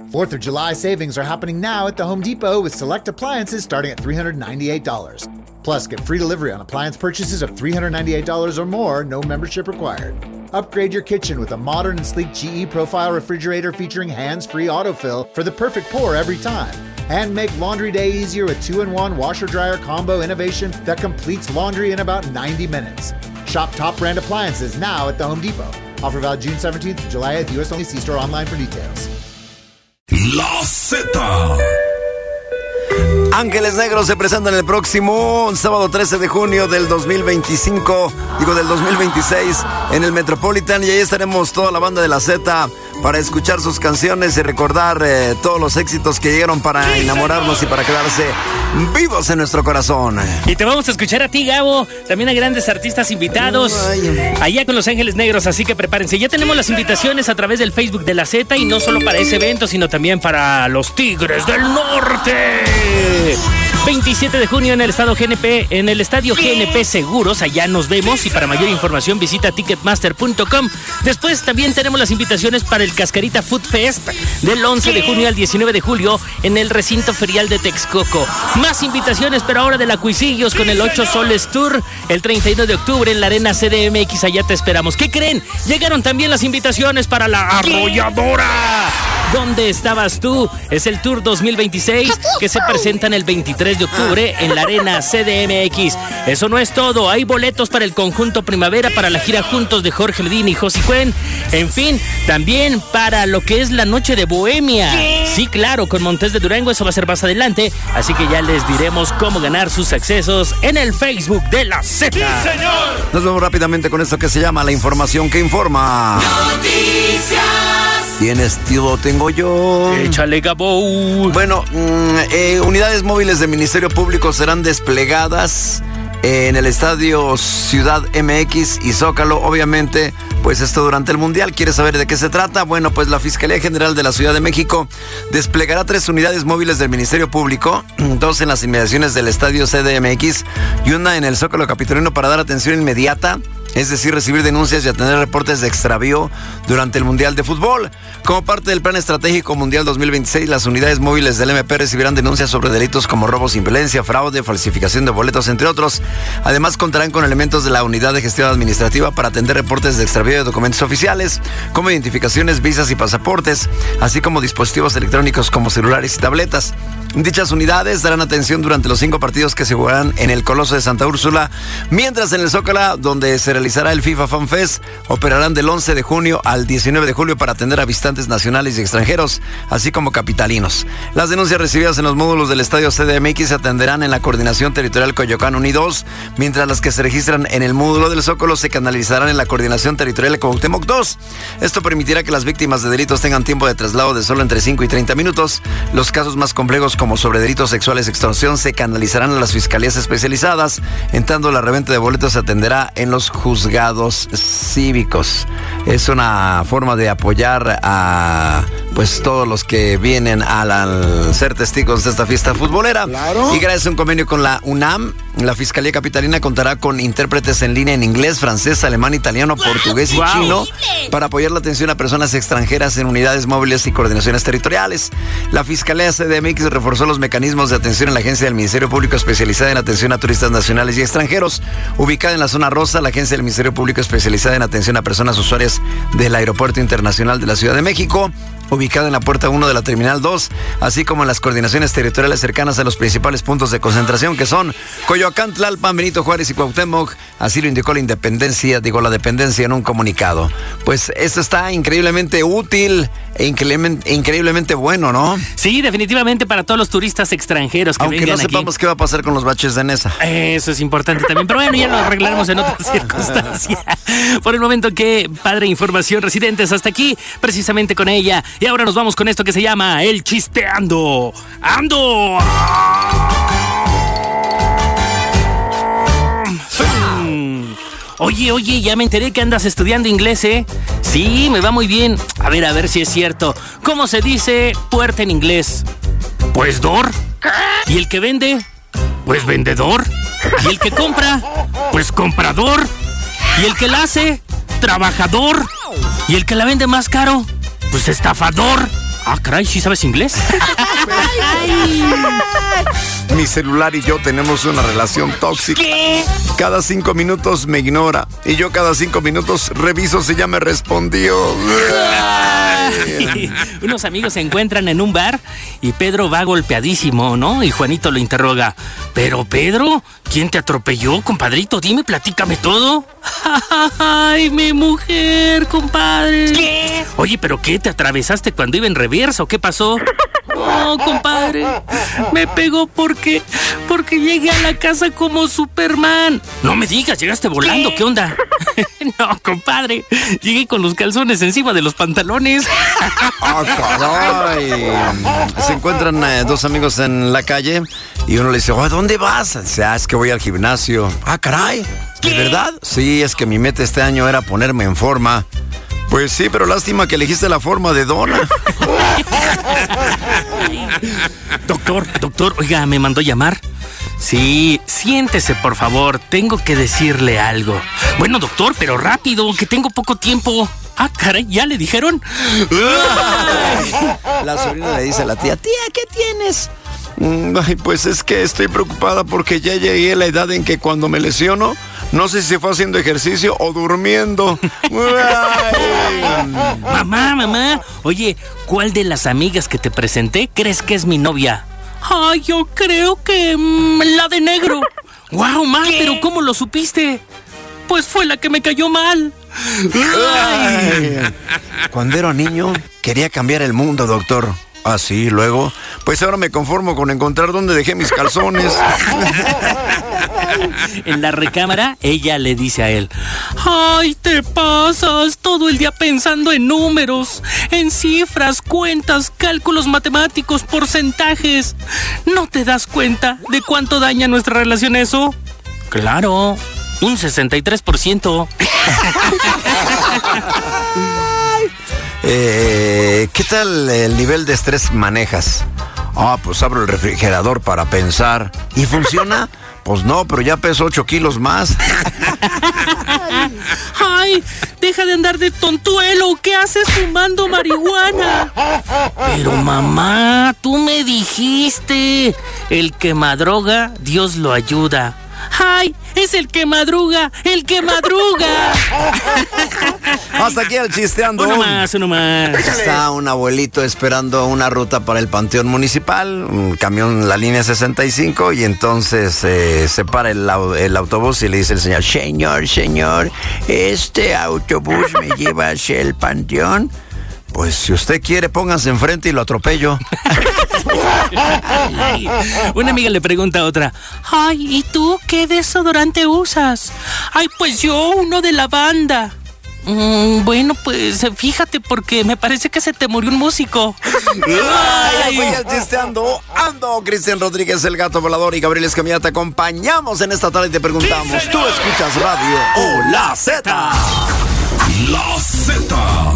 4th of July savings are happening now at the Home Depot with select appliances starting at $398. Plus, get free delivery on appliance purchases of $398 or more, no membership required. Upgrade your kitchen with a modern and sleek GE Profile refrigerator featuring hands-free autofill for the perfect pour every time. And make laundry day easier with 2-in-1 washer-dryer combo innovation that completes laundry in about 90 minutes. Shop top brand appliances now at the Home Depot. Offer valid June 17th to July 8th. U.S. only. See store online for details. La Z. Ángeles Negros se presentan el próximo sábado 13 de junio del 2026 en el Metropolitan, y ahí estaremos toda la banda de la Z para escuchar sus canciones y recordar todos los éxitos que llegaron para enamorarnos y para quedarse vivos en nuestro corazón. Y te vamos a escuchar a ti, Gabo, también a grandes artistas invitados allá con Los Ángeles Negros, así que prepárense. Ya tenemos las invitaciones a través del Facebook de la Z, y no solo para ese evento, sino también para los Tigres del Norte. 27 de junio en el estadio GNP Seguros, allá nos vemos, y para mayor información visita ticketmaster.com. Después también tenemos las invitaciones para el Cascarita Food Fest del 11 de junio al 19 de julio en el recinto ferial de Texcoco. Más invitaciones, pero ahora de la Cuisillos con el 8 Soles Tour el 31 de octubre en la Arena CDMX, allá te esperamos. ¿Qué creen? Llegaron también las invitaciones para la Arrolladora. ¿Dónde estabas tú? Es el Tour 2026 que se presenta en el 23 de octubre en la Arena CDMX. Eso no es todo, hay boletos para el conjunto Primavera, para la gira Juntos de Jorge Medina y Josi Cuen. En fin, también para lo que es la Noche de Bohemia. Sí, claro, con Montes de Durango, eso va a ser más adelante. Así que ya les diremos cómo ganar sus accesos en el Facebook de la Z. ¡Sí, señor! Nos vemos rápidamente con esto que se llama La Información que Informa. Noticias. ¿Tienes tío? Tengo yo. Échale, Gabo. Bueno, unidades móviles del Ministerio Público serán desplegadas en el estadio Ciudad MX y Zócalo, obviamente, pues esto durante el Mundial. ¿Quieres saber de qué se trata? Bueno, pues la Fiscalía General de la Ciudad de México desplegará 3 unidades móviles del Ministerio Público, 2 en las inmediaciones del estadio CDMX y una en el Zócalo capitalino para dar atención inmediata, es decir, recibir denuncias y atender reportes de extravío durante el Mundial de Fútbol. Como parte del Plan Estratégico Mundial 2026, las unidades móviles del MP recibirán denuncias sobre delitos como robo sin violencia, fraude, falsificación de boletos, entre otros. Además, contarán con elementos de la Unidad de Gestión Administrativa para atender reportes de extravío de documentos oficiales, como identificaciones, visas y pasaportes, así como dispositivos electrónicos como celulares y tabletas. Dichas unidades darán atención durante los 5 partidos que se jugarán en el Coloso de Santa Úrsula, mientras en el Zócalo, donde se realizará el FIFA Fan Fest, operarán del 11 de junio al 19 de julio para atender a visitantes nacionales y extranjeros, así como capitalinos. Las denuncias recibidas en los módulos del estadio CDMX se atenderán en la Coordinación Territorial Coyoacán 1 y 2, mientras las que se registran en el módulo del Zócalo se canalizarán en la Coordinación Territorial Cuauhtémoc 2. Esto permitirá que las víctimas de delitos tengan tiempo de traslado de solo entre 5 y 30 minutos. Los casos más complejos, como sobre delitos sexuales y extorsión, se canalizarán a las fiscalías especializadas. En tanto, la reventa de boletos se atenderá en los juzgados cívicos. Es una forma de apoyar a pues todos los que vienen al ser testigos de esta fiesta futbolera. Claro. Y gracias a un convenio con la UNAM, la Fiscalía Capitalina contará con intérpretes en línea en inglés, francés, alemán, italiano, portugués y chino para apoyar la atención a personas extranjeras en unidades móviles y coordinaciones territoriales. La Fiscalía CDMX reforzó los mecanismos de atención en la agencia del Ministerio Público especializada en atención a turistas nacionales y extranjeros. Ubicada en la zona rosa, la agencia del Ministerio Público especializada en atención a personas usuarias del Aeropuerto Internacional de la Ciudad de México, ubicada en la puerta 1 de la Terminal 2, así como en las coordinaciones territoriales cercanas a los principales puntos de concentración, que son Coyoacán, Tlalpan, Benito Juárez y Cuauhtémoc. Así lo indicó la dependencia en un comunicado. Pues esto está increíblemente útil e increíblemente bueno, ¿no? Sí, definitivamente para todos los turistas extranjeros que aunque vengan no sepamos aquí. Qué va a pasar con los baches de Nesa. Eso es importante también, pero bueno, ya lo arreglaremos en otra circunstancia. Por el momento, qué padre información, residentes, hasta aquí, precisamente con ella. Y ahora nos vamos con esto que se llama El Chisteando. ¡Ando! Oye, ya me enteré que andas estudiando inglés, ¿eh? Sí, me va muy bien. A ver si es cierto. ¿Cómo se dice puerta en inglés? Pues door. ¿Y el que vende? Pues vendedor. ¿Y el que compra? Pues comprador. ¿Y el que la hace? Trabajador. ¿Y el que la vende más caro? Pues estafador. Ah, caray, ¿sí sabes inglés? Mi celular y yo tenemos una relación tóxica. ¿Qué? Cada 5 minutos me ignora y yo cada 5 minutos reviso si ya me respondió. Unos amigos se encuentran en un bar y Pedro va golpeadísimo, ¿no? Y Juanito lo interroga. Pero Pedro, ¿quién te atropelló, compadrito? Dime, platícame todo. Ay, mi mujer, compadre. ¿Qué? Oye, ¿pero qué? ¿Te atravesaste cuando iba en reversa o qué pasó? No, compadre, me pegó porque llegué a la casa como Superman. No me digas, llegaste volando, ¿qué onda? No, compadre, llegué con los calzones encima de los pantalones. ¡Ah, caray! Se encuentran dos amigos en la calle y uno le dice, ¿a dónde vas? Dice, es que voy al gimnasio. ¡Ah, caray! ¿De verdad? Sí, es que mi meta este año era ponerme en forma. Pues sí, pero lástima que elegiste la forma de dona. Doctor, oiga, me mandó llamar. Sí, siéntese, por favor, tengo que decirle algo. Bueno, doctor, pero rápido, que tengo poco tiempo. Ah, caray, ¿ya le dijeron? La sobrina le dice a la tía, ¿qué tienes? Ay, pues es que estoy preocupada porque ya llegué a la edad en que cuando me lesiono, no sé si fue haciendo ejercicio o durmiendo. Mamá, oye, ¿cuál de las amigas que te presenté crees que es mi novia? Ay, yo creo que la de negro. Guau, ma, pero ¿cómo lo supiste? Pues fue la que me cayó mal. Ay. Cuando era niño, quería cambiar el mundo, doctor. Ah, sí, luego, pues ahora me conformo con encontrar dónde dejé mis calzones. En la recámara, ella le dice a él, ay, te pasas todo el día pensando en números, en cifras, cuentas, cálculos matemáticos, porcentajes. ¿No te das cuenta de cuánto daña nuestra relación eso? Claro, un 63%. ¿Qué tal el nivel de estrés manejas? Ah, pues abro el refrigerador para pensar. ¿Y funciona? Pues no, pero ya peso 8 kilos más. Ay, deja de andar de tontuelo. ¿Qué haces fumando marihuana? Pero mamá, tú me dijiste, el que madruga, Dios lo ayuda. ¡Ay! ¡Es el que madruga! ¡El que madruga! Hasta aquí el chisteando. Uno más. Está un abuelito esperando una ruta para el Panteón Municipal, un camión, la línea 65, y entonces se para el autobús y le dice el señor, señor, ¿este autobús me lleva hacia el Panteón? Pues si usted quiere, póngase enfrente y lo atropello. Una amiga le pregunta a otra, ay, ¿y tú qué desodorante usas? Ay, pues yo uno de lavanda. Bueno, pues fíjate porque me parece que se te murió un músico. Ay, ya estoy chisteando. Ando, Cristian Rodríguez, el gato volador, y Gabriel Escamilla, te acompañamos en esta tarde y te preguntamos, ¿tú escuchas radio o La Z? La Z.